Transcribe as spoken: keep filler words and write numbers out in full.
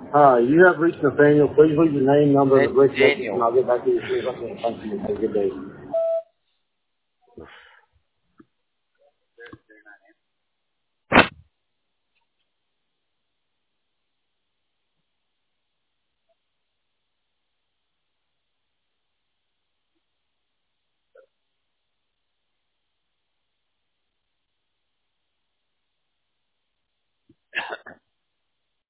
Hi, you have reached Nathaniel. Please leave your name, number, and a brief message, Nathaniel. and I'll get back to you as soon as I can. Thank you. Have a good day.